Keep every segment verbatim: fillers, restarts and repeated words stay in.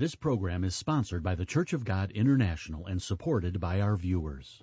This program is sponsored by the Church of God International and supported by our viewers.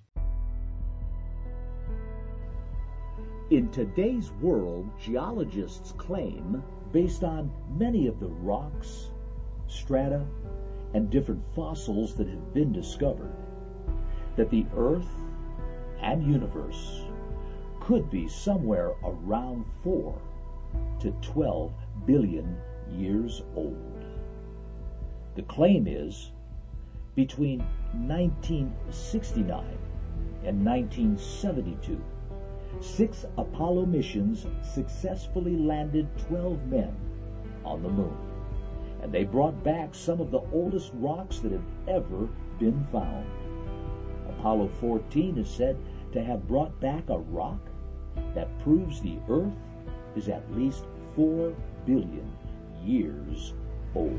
In today's world, geologists claim, based on many of the rocks, strata, and different fossils that have been discovered, that the Earth and universe could be somewhere around four to twelve billion years old. The claim is between nineteen sixty-nine and nineteen seventy-two, six Apollo missions successfully landed twelve men on the moon, and they brought back some of the oldest rocks that have ever been found. Apollo fourteen is said to have brought back a rock that proves the Earth is at least four billion years old.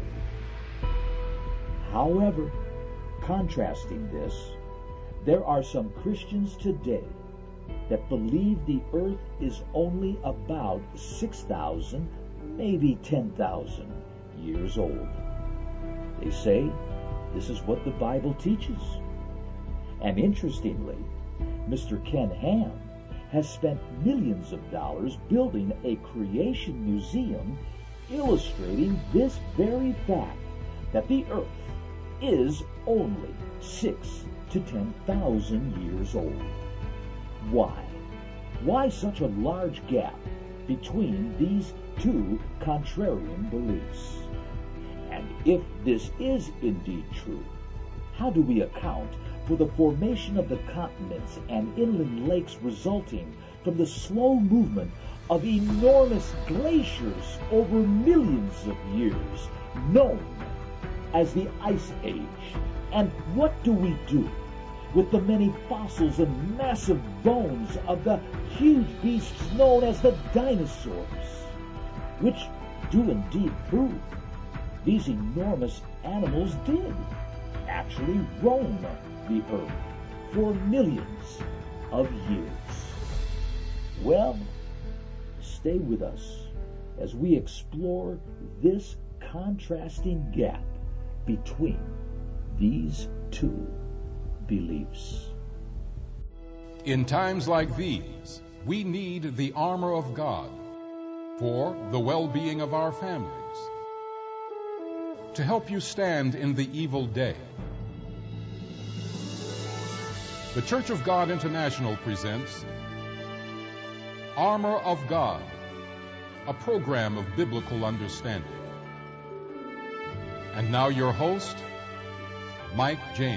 However, contrasting this, there are some Christians today that believe the Earth is only about six thousand, maybe ten thousand years old. They say this is what the Bible teaches. And interestingly, Mister Ken Ham has spent millions of dollars building a creation museum illustrating this very fact, that the Earth is only six to ten thousand years old. Why? Why such a large gap between these two contrarian beliefs? And if this is indeed true, how do we account for the formation of the continents and inland lakes resulting from the slow movement of enormous glaciers over millions of years, known as the Ice Age? And what do we do with the many fossils and massive bones of the huge beasts known as the dinosaurs, which do indeed prove these enormous animals did actually roam the Earth for millions of years? Well, stay with us as we explore this contrasting gap between these two beliefs. In times like these, we need the armor of God for the well-being of our families, to help you stand in the evil day. The Church of God International presents Armor of God, a program of biblical understanding. And now your host, Mike James.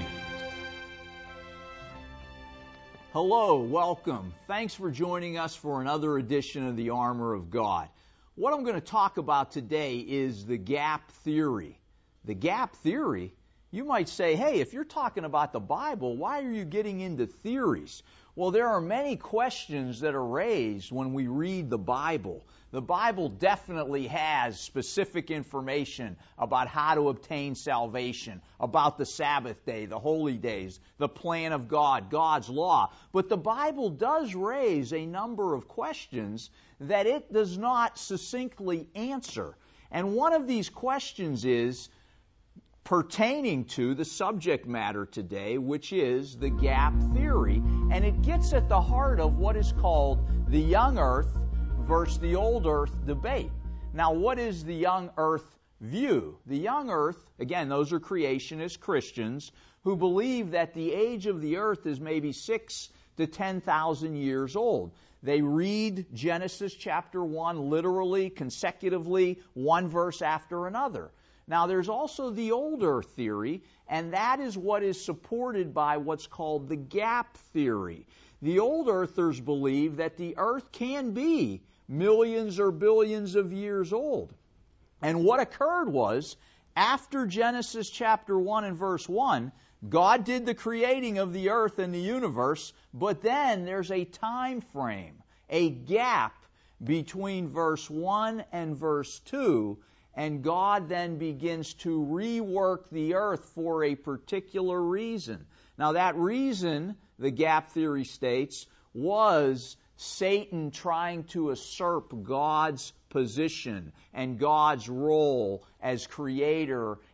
Hello, welcome. Thanks for joining us for another edition of the Armor of God. What I'm going to talk about today is the gap theory. The gap theory? You might say, hey, if you're talking about the Bible, why are you getting into theories? Well, there are many questions that are raised when we read the Bible. The Bible definitely has specific information about how to obtain salvation, about the Sabbath day, the holy days, the plan of God, God's law. But the Bible does raise a number of questions that it does not succinctly answer. And one of these questions is pertaining to the subject matter today, which is the gap theory. And it gets at the heart of what is called the young earth versus the old earth debate. Now, what is the young earth view? The young earth, again, those are creationist Christians who believe that the age of the earth is maybe six to ten thousand years old. They read Genesis chapter one literally, consecutively, one verse after another. Now, there's also the old earth theory, and that is what is supported by what's called the gap theory. The old earthers believe that the earth can be millions or billions of years old. And what occurred was, after Genesis chapter one and verse one, God did the creating of the earth and the universe, but then there's a time frame, a gap between verse one and verse two, and God then begins to rework the earth for a particular reason. Now, that reason, the gap theory states, was Satan trying to usurp God's position and God's role as creator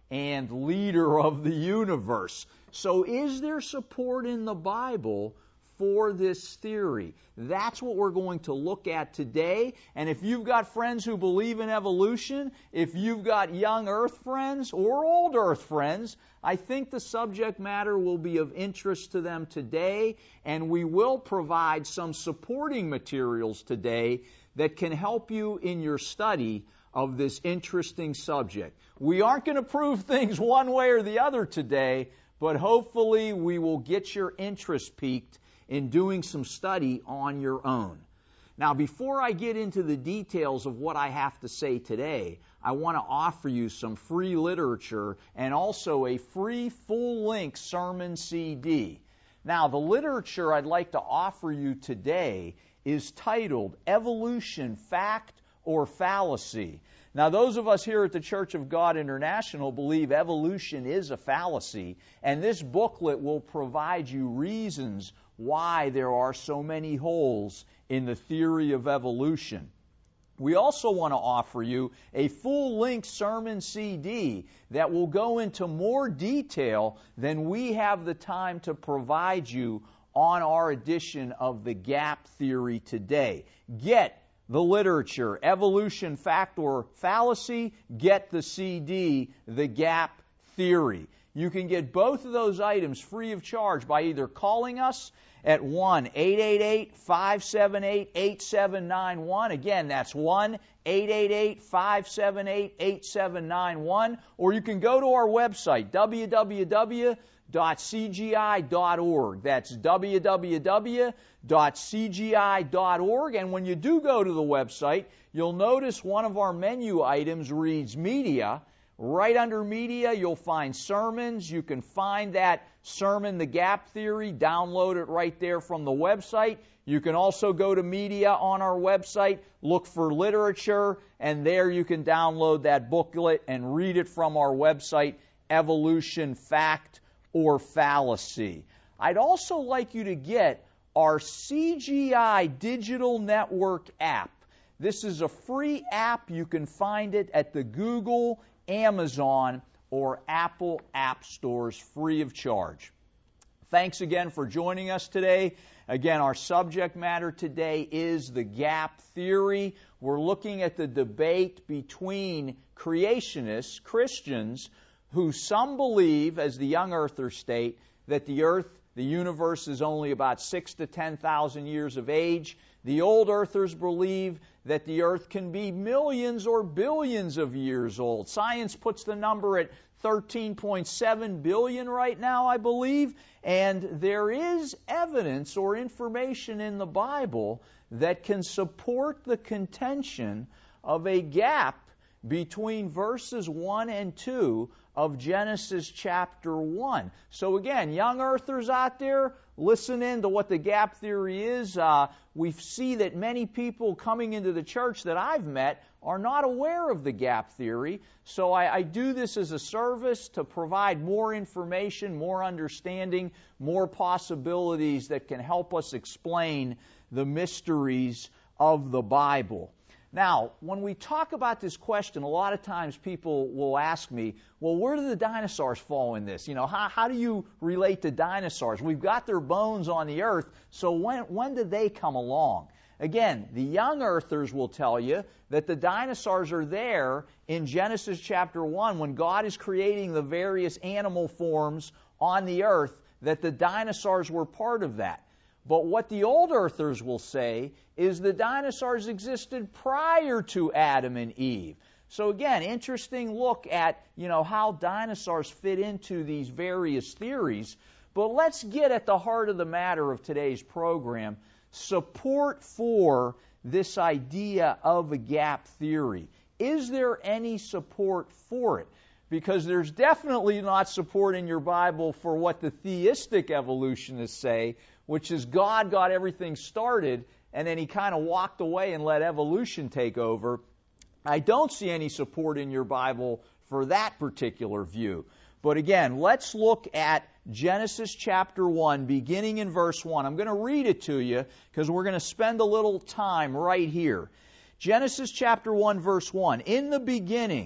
and leader of the universe. So is there support in the Bible for this theory? That's what we're going to look at today. And if you've got friends who believe in evolution, if you've got young Earth friends or old Earth friends, I think the subject matter will be of interest to them today, and we will provide some supporting materials today that can help you in your study of this interesting subject. We aren't going to prove things one way or the other today, but hopefully we will get your interest piqued in doing some study on your own. Now, before I get into the details of what I have to say today, I want to offer you some free literature and also a free full-length sermon C D. Now, the literature I'd like to offer you today is titled Evolution, Fact or Fallacy. Now, those of us here at the Church of God International believe evolution is a fallacy, and this booklet will provide you reasons why there are so many holes in the theory of evolution. We also want to offer you a full-length sermon C D that will go into more detail than we have the time to provide you on our edition of the gap theory today. Get the literature, Evolution, Fact or Fallacy. Get the C D, The Gap Theory. You can get both of those items free of charge by either calling us at one eight eight eight, five seven eight, eight seven nine one. Again, that's one eight eight eight, five seven eight, eight seven nine one. Or you can go to our website, w w w dot c g i dot org. That's w w w dot c g i dot org. And when you do go to the website, you'll notice one of our menu items reads Media. Right under Media, you'll find Sermons. You can find that sermon, The Gap Theory, download it right there from the website. You can also go to Media on our website, look for Literature, and there you can download that booklet and read it from our website, Evolution, Fact or Fallacy. I'd also like you to get our C G I Digital Network app. This is a free app. You can find it at the Google, Amazon, or Apple app stores free of charge. Thanks again for joining us today. Again, our subject matter today is the gap theory. We're looking at the debate between creationists, Christians, who some believe, as the young earthers state, that the earth, the universe is only about six to ten thousand years of age. The old earthers believe that the earth can be millions or billions of years old. Science puts the number at thirteen point seven billion right now, I believe, and there is evidence or information in the Bible that can support the contention of a gap between verses one and two of Genesis chapter one. So again, young earthers out there, listen in to what the gap theory is. Uh, we see that many people coming into the church that I've met are not aware of the gap theory. So I, I do this as a service to provide more information, more understanding, more possibilities that can help us explain the mysteries of the Bible. Now, when we talk about this question, a lot of times people will ask me, well, where do the dinosaurs fall in this? You know, how, how do you relate to dinosaurs? We've got their bones on the earth, so when, when did they come along? Again, the young earthers will tell you that the dinosaurs are there in Genesis chapter one when God is creating the various animal forms on the earth, that the dinosaurs were part of that. But what the old earthers will say is the dinosaurs existed prior to Adam and Eve. So again, interesting look at, you know, how dinosaurs fit into these various theories. But let's get at the heart of the matter of today's program, support for this idea of a gap theory. Is there any support for it? Because there's definitely not support in your Bible for what the theistic evolutionists say, which is God got everything started and then he kind of walked away and let evolution take over. I don't see any support in your Bible for that particular view. But again, let's look at Genesis chapter one, beginning in verse one. I'm going to read it to you because we're going to spend a little time right here. Genesis chapter one, verse one. In the beginning,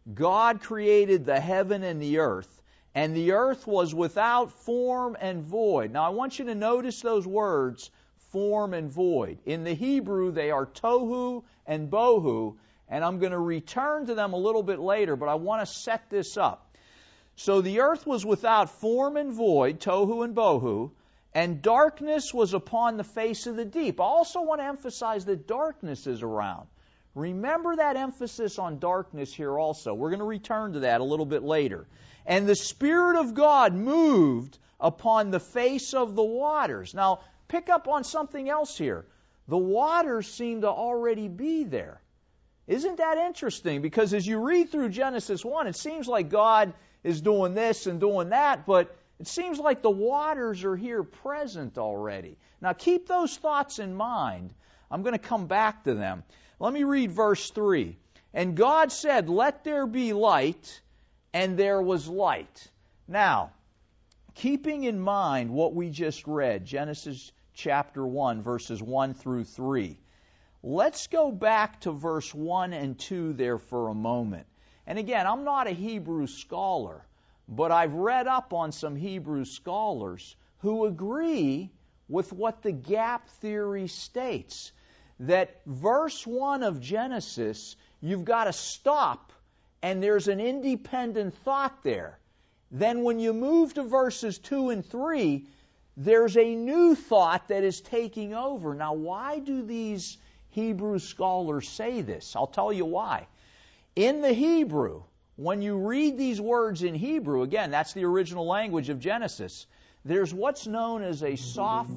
God created the heaven and the earth, and the earth was without form and void. Now I want you to notice those words, form and void. In the Hebrew, they are tohu and bohu, and I'm going to return to them a little bit later, but I want to set this up. So the earth was without form and void, tohu and bohu, and darkness was upon the face of the deep. I also want to emphasize that darkness is around. Remember that emphasis on darkness here also. We're going to return to that a little bit later. And the Spirit of God moved upon the face of the waters. Now, pick up on something else here. The waters seem to already be there. Isn't that interesting? Because as you read through Genesis one, it seems like God is doing this and doing that, but it seems like the waters are here present already. Now, keep those thoughts in mind. I'm going to come back to them. Let me read verse three. And God said, "Let there be light," and there was light. Now, keeping in mind what we just read, Genesis chapter one, verses one through three, let's go back to verse one and two there for a moment. And again, I'm not a Hebrew scholar, but I've read up on some Hebrew scholars who agree with what the gap theory states. That verse one of Genesis, you've got to stop, and there's an independent thought there. Then when you move to verses two and three, there's a new thought that is taking over. Now, why do these Hebrew scholars say this? I'll tell you why. In the Hebrew, when you read these words in Hebrew, again, that's the original language of Genesis, there's what's known as a sof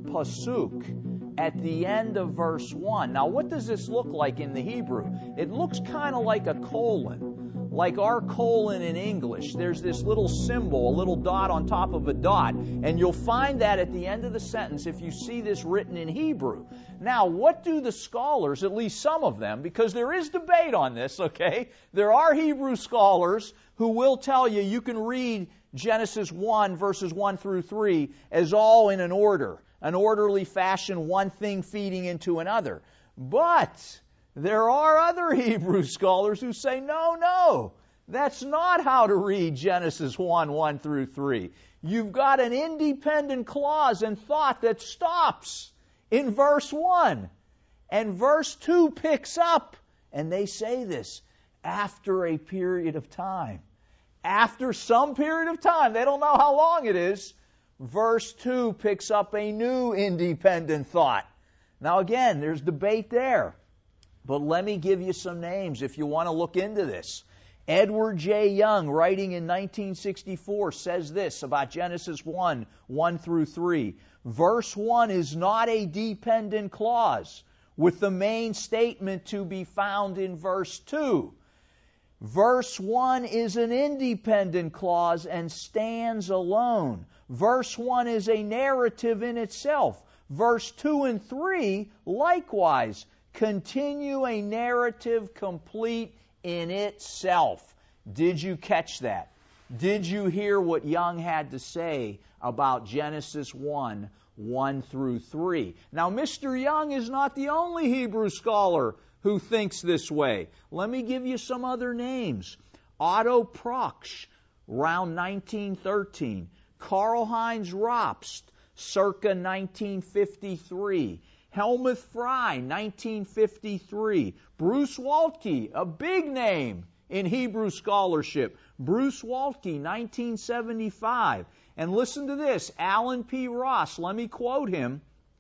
pasuk at the end of verse one. Now, what does this look like in the Hebrew? It looks kind of like a colon, like our colon in English. There's this little symbol, a little dot on top of a dot, and you'll find that at the end of the sentence if you see this written in Hebrew. Now, what do the scholars, at least some of them, because there is debate on this, okay? There are Hebrew scholars who will tell you you can read Genesis one, verses one through three, as all in an order, an orderly fashion, one thing feeding into another. But there are other Hebrew scholars who say, no, no, that's not how to read Genesis one, one through three. You've got an independent clause and thought that stops in verse one. And verse two picks up, and they say this, after a period of time. After some period of time, they don't know how long it is, verse two picks up a new independent thought. Now again, there's debate there. But let me give you some names if you want to look into this. Edward J. Young, writing in nineteen sixty-four, says this about Genesis one, one through three. Verse one is not a dependent clause, with the main statement to be found in verse two. Verse one is an independent clause and stands alone. Verse one is a narrative in itself. Verse two and three, likewise, continue a narrative complete in itself. Did you catch that? Did you hear what Young had to say about Genesis one, one through three? Now, Mister Young is not the only Hebrew scholar who thinks this way. Let me give you some other names. Otto Proksch, around nineteen thirteen. Karl-Heinz Ropst, circa nineteen fifty-three. Helmuth Frey, nineteen fifty-three. Bruce Waltke, a big name in Hebrew scholarship. Bruce Waltke, nineteen seventy-five. And listen to this, Alan P. Ross, let me quote him.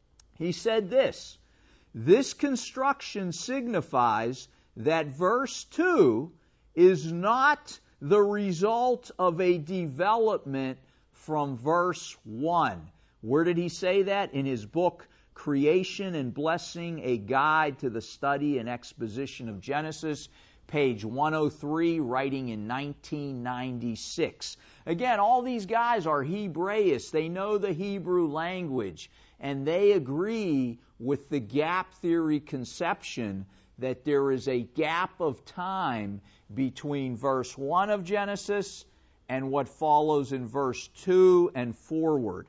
He said this, "This construction signifies that verse two is not the result of a development from verse one." Where did he say that? In his book, Creation and Blessing, A Guide to the Study and Exposition of Genesis, page one oh three, writing in nineteen ninety-six. Again, all these guys are Hebraists. They know the Hebrew language, and they agree with the gap theory conception that there is a gap of time between verse one of Genesis and what follows in verse two and forward.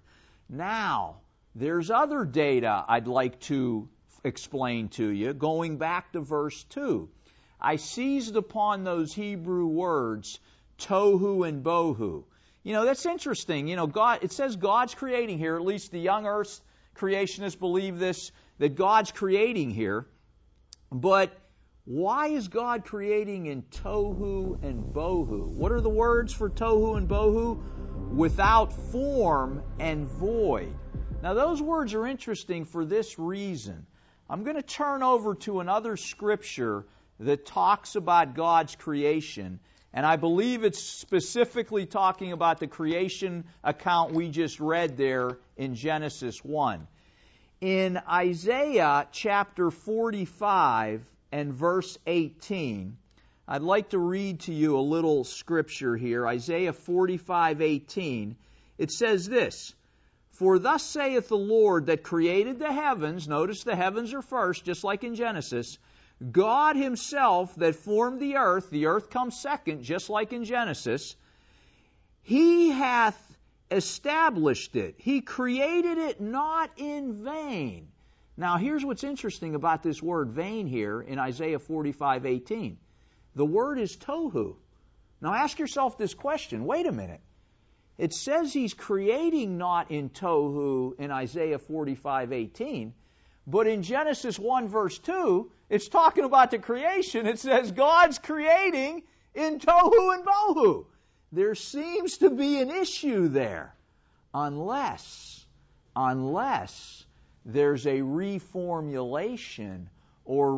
Now, there's other data I'd like to explain to you, going back to verse two. I seized upon those Hebrew words, tohu and bohu. You know, that's interesting. You know, God, it says God's creating here, at least the young earth creationists believe this, that God's creating here. But why is God creating in tohu and bohu? What are the words for tohu and bohu? Without form and void. Now those words are interesting for this reason. I'm going to turn over to another scripture that talks about God's creation, and I believe it's specifically talking about the creation account we just read there in Genesis one. In Isaiah chapter forty-five and verse eighteen, I'd like to read to you a little scripture here. Isaiah forty-five eighteen. It says this, "For thus saith the Lord that created the heavens," notice the heavens are first, just like in Genesis, "God himself that formed the earth," the earth comes second, just like in Genesis, "he hath established it." He created it not in vain. Now here's what's interesting about this word vain here in Isaiah forty-five eighteen. The word is tohu. Now ask yourself this question. Wait a minute. It says he's creating not in tohu in Isaiah forty-five eighteen, but in Genesis one verse two, it's talking about the creation. It says God's creating in tohu and bohu. There seems to be an issue there. Unless, unless there's a reformulation or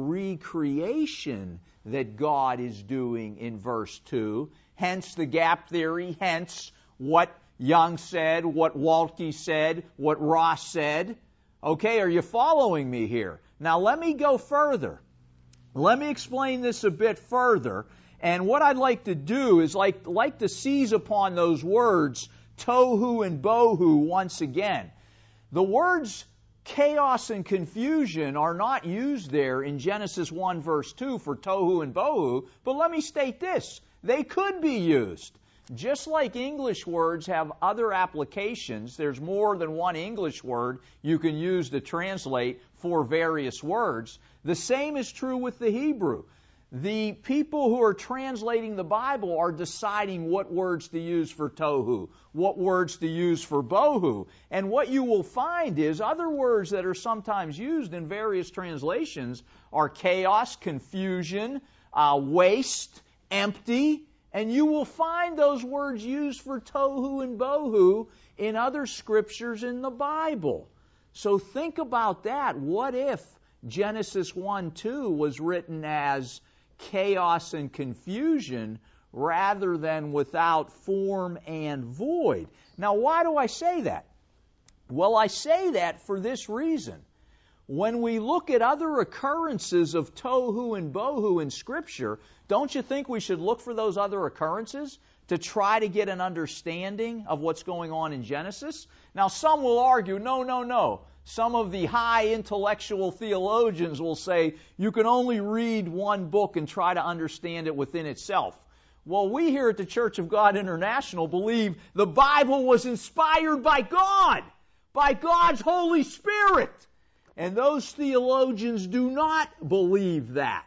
recreation that God is doing in verse two. Hence the gap theory, hence what Young said, what Waltke said, what Ross said. Okay, are you following me here? Now let me go further. Let me explain this a bit further. And what I'd like to do is like, like to seize upon those words, tohu and bohu, once again. The words chaos and confusion are not used there in Genesis one verse two for tohu and bohu, but let me state this. They could be used. Just like English words have other applications, there's more than one English word you can use to translate for various words. The same is true with the Hebrew. The people who are translating the Bible are deciding what words to use for tohu, what words to use for bohu. And what you will find is other words that are sometimes used in various translations are chaos, confusion, uh, waste, empty. And you will find those words used for tohu and bohu in other scriptures in the Bible. So think about that. What if Genesis one two was written as chaos and confusion rather than without form and void? Now, why do I say that? Well, I say that for this reason. When we look at other occurrences of tohu and bohu in Scripture, don't you think we should look for those other occurrences to try to get an understanding of what's going on in Genesis? Now, some will argue, no, no, no. Some of the high intellectual theologians will say you can only read one book and try to understand it within itself. Well, we here at the Church of God International believe the Bible was inspired by God, by God's Holy Spirit. And those theologians do not believe that.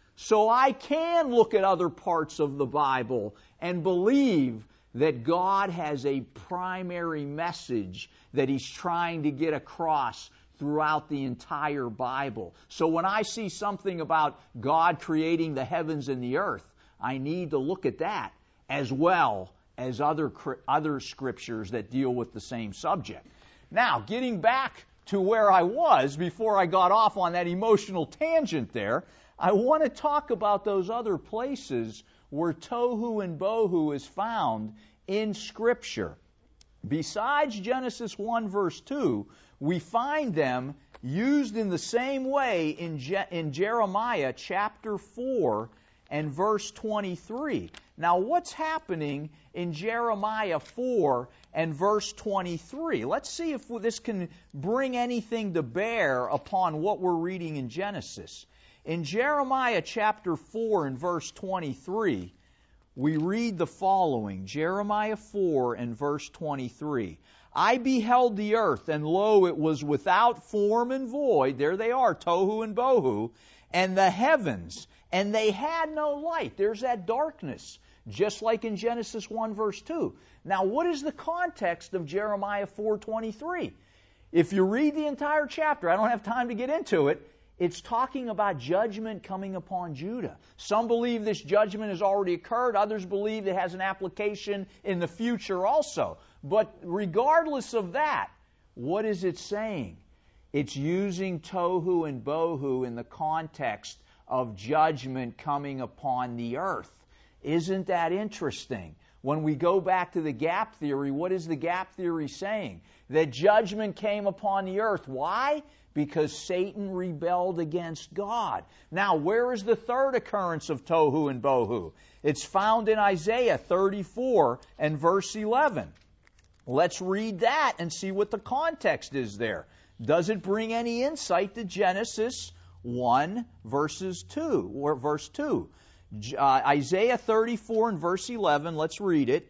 So I can look at other parts of the Bible and believe that God has a primary message that He's trying to get across throughout the entire Bible. So when I see something about God creating the heavens and the earth, I need to look at that as well as other, other scriptures that deal with the same subject. Now, getting back to where I was before I got off on that emotional tangent there, I want to talk about those other places where tohu and bohu is found in Scripture. Besides Genesis one verse two, we find them used in the same way in, Je- in Jeremiah chapter four and verse twenty-three. Now, what's happening in Jeremiah four and verse twenty-three? Let's see if this can bring anything to bear upon what we're reading in Genesis. In Jeremiah chapter four and verse twenty-three, we read the following. Jeremiah four and verse twenty-three. I beheld the earth, and lo, it was without form and void. There they are, tohu and bohu. and the heavens, and they had no light. There's that darkness, just like in Genesis one verse two. Now, what is the context of Jeremiah four twenty-three? If you read the entire chapter, I don't have time to get into it, it's talking about judgment coming upon Judah. Some believe this judgment has already occurred. Others believe it has an application in the future also. But regardless of that, what is it saying? It's using tohu and bohu in the context of judgment coming upon the earth. Isn't that interesting? When we go back to the gap theory, what is the gap theory saying? That judgment came upon the earth. Why? Because Satan rebelled against God. Now, where is the third occurrence of tohu and bohu? It's found in Isaiah thirty-four and verse eleven. Let's read that and see what the context is there. Does it bring any insight to Genesis one verses two or verse two? Uh, Isaiah thirty-four and verse eleven, let's read it.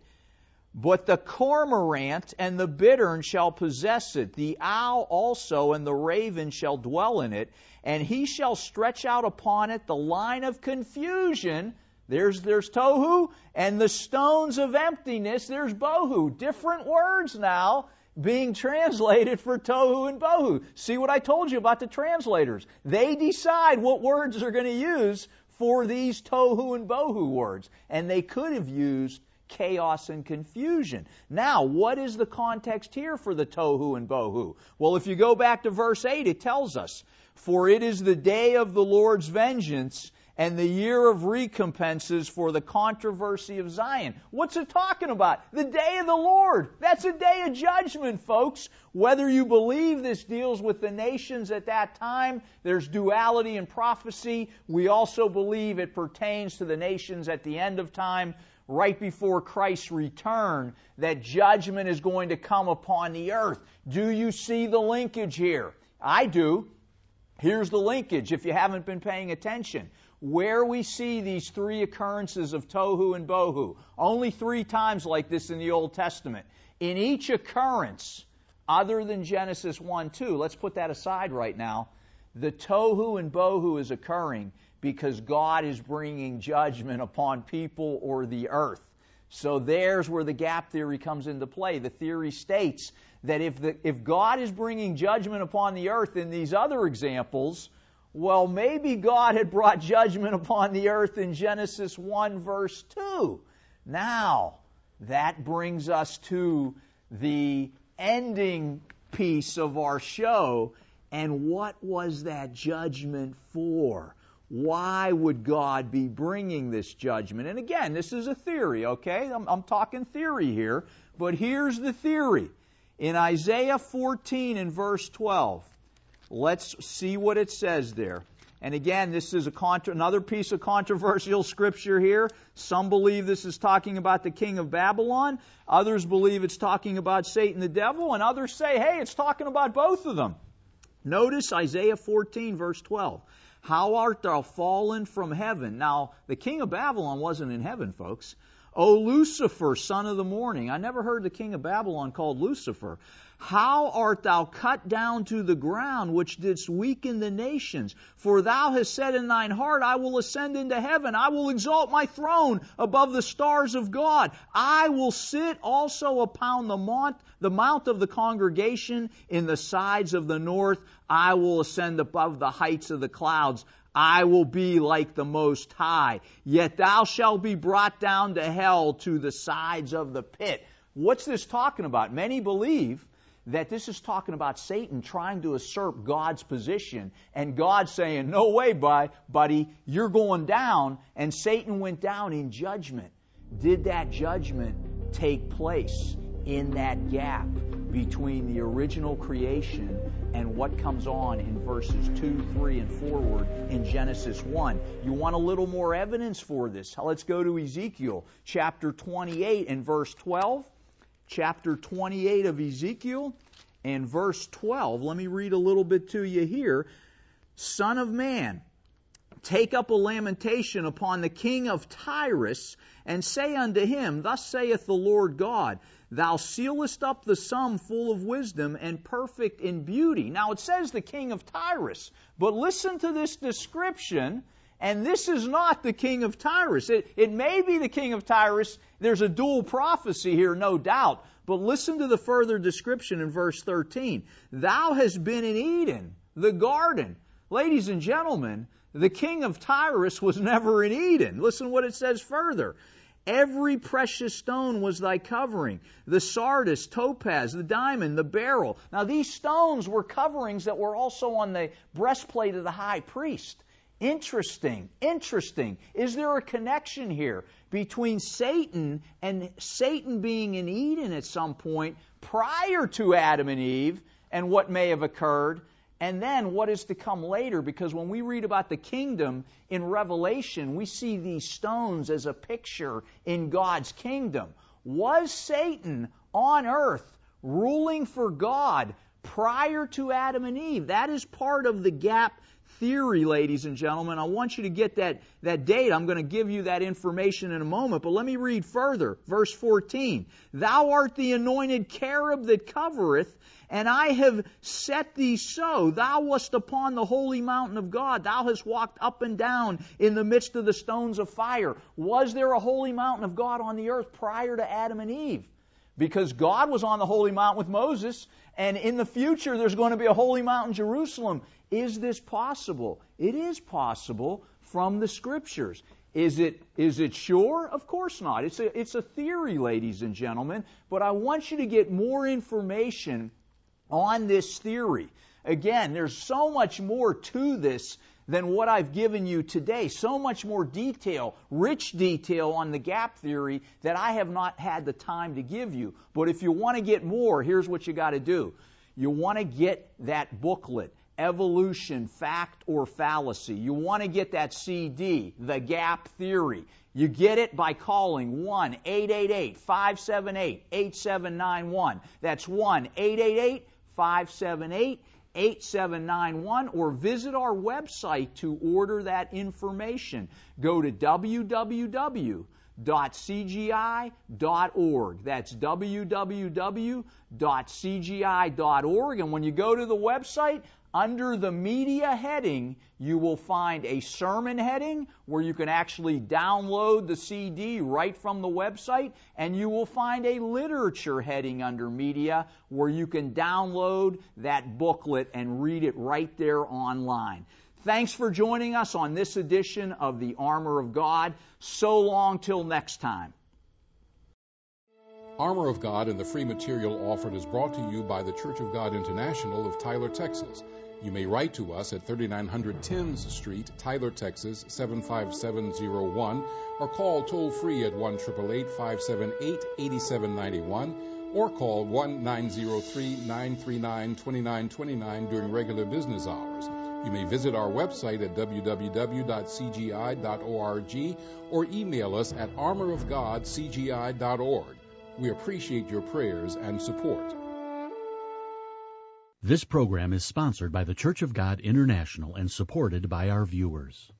But the cormorant and the bittern shall possess it, the owl also and the raven shall dwell in it, and he shall stretch out upon it the line of confusion. There's, there's tohu, and the stones of emptiness, there's bohu. Different words now being translated for tohu and bohu. See what I told you about the translators. They decide what words they're going to use for these tohu and bohu words. And they could have used chaos and confusion. Now, what is the context here for the tohu and bohu? Well, if you go back to verse eight, it tells us, for it is the day of the Lord's vengeance and the year of recompenses for the controversy of Zion. What's it talking about? The day of the Lord. That's a day of judgment, folks. Whether you believe this deals with the nations at that time, there's duality in prophecy. We also believe it pertains to the nations at the end of time, right before Christ's return, that judgment is going to come upon the earth. Do you see the linkage here? I do. Here's the linkage if you haven't been paying attention. Where we see these three occurrences of tohu and bohu, only three times like this in the Old Testament. In each occurrence, other than Genesis one two, let's put that aside right now, the tohu and bohu is occurring because God is bringing judgment upon people or the earth. So there's where the gap theory comes into play. The theory states that if the, if God is bringing judgment upon the earth in these other examples, well, maybe God had brought judgment upon the earth in Genesis one verse two. Now, that brings us to the ending piece of our show. And what was that judgment for? Why would God be bringing this judgment? And again, this is a theory, okay? I'm, I'm talking theory here. But here's the theory. In Isaiah fourteen and verse twelve, let's see what it says there. And again, this is a contra- another piece of controversial scripture here. Some believe this is talking about the king of Babylon. Others believe it's talking about Satan the devil. And others say, hey, it's talking about both of them. Notice Isaiah fourteen verse twelve. How art thou fallen from heaven? Now, the king of Babylon wasn't in heaven, folks. O Lucifer, son of the morning. I never heard the king of Babylon called Lucifer. How art thou cut down to the ground, which didst weaken the nations? For thou hast said in thine heart, I will ascend into heaven. I will exalt my throne above the stars of God. I will sit also upon the mount, the mount of the congregation in the sides of the north. I will ascend above the heights of the clouds. I will be like the Most High. Yet thou shalt be brought down to hell, to the sides of the pit. What's this talking about? Many believe that this is talking about Satan trying to usurp God's position, and God saying, no way, buddy, you're going down, and Satan went down in judgment. Did that judgment take place in that gap between the original creation and what comes on in verses two, three, and forward in Genesis one? You want a little more evidence for this? Let's go to Ezekiel chapter twenty-eight and verse twelve. Chapter twenty-eight of Ezekiel and verse twelve. Let me read a little bit to you here. Son of man, take up a lamentation upon the king of Tyrus, and say unto him, Thus saith the Lord God, Thou sealest up the sum full of wisdom and perfect in beauty. Now it says the king of Tyrus, but listen to this description, and this is not the king of Tyrus. It, it may be the king of Tyrus. There's a dual prophecy here, no doubt. But listen to the further description in verse thirteen. Thou hast been in Eden, the garden. Ladies and gentlemen, the king of Tyrus was never in Eden. Listen what it says further. Every precious stone was thy covering, the sardius, topaz, the diamond, the beryl. Now these stones were coverings that were also on the breastplate of the high priest. Interesting, interesting. Is there a connection here between Satan and Satan being in Eden at some point prior to Adam and Eve and what may have occurred, and then what is to come later? Because when we read about the kingdom in Revelation, we see these stones as a picture in God's kingdom. Was Satan on earth ruling for God prior to Adam and Eve? That is part of the gap theory, ladies and gentlemen. I want you to get that, that date. I'm going to give you that information in a moment, but let me read further. Verse fourteen. Thou art the anointed cherub that covereth, and I have set thee so. Thou wast upon the holy mountain of God. Thou hast walked up and down in the midst of the stones of fire. Was there a holy mountain of God on the earth prior to Adam and Eve? Because God was on the holy mountain with Moses, and in the future there's going to be a holy mountain, Jerusalem. Is this possible? It is possible from the Scriptures. Is it, is it sure? Of course not. It's a, it's a theory, ladies and gentlemen, but I want you to get more information on this theory. Again, there's so much more to this than what I've given you today. So much more detail, rich detail on the gap theory that I have not had the time to give you. But if you want to get more, here's what you got to do. You want to get that booklet, Evolution, Fact or Fallacy. You want to get that C D, The Gap Theory. You get it by calling one eight eight eight, five seven eight, eight seven nine one. That's one eight eight eight, five seven eight, eight seven nine one, or visit our website to order that information. Go to w w w dot c g i dot org. That's w w w dot c g i dot org. And when you go to the website, under the media heading, you will find a sermon heading where you can actually download the C D right from the website, and you will find a literature heading under media where you can download that booklet and read it right there online. Thanks for joining us on this edition of the Armor of God. So long till next time. Armor of God and the free material offered is brought to you by the Church of God International of Tyler, Texas. You may write to us at thirty-nine hundred Timms Street, Tyler, Texas, seven five seven zero one, or call toll-free at one eight eight eight, five seven eight, eight seven nine one, or call one nine zero three, nine three nine, two nine two nine during regular business hours. You may visit our website at w w w dot c g i dot org or email us at armor of god c g i dot org. We appreciate your prayers and support. This program is sponsored by the Church of God International and supported by our viewers.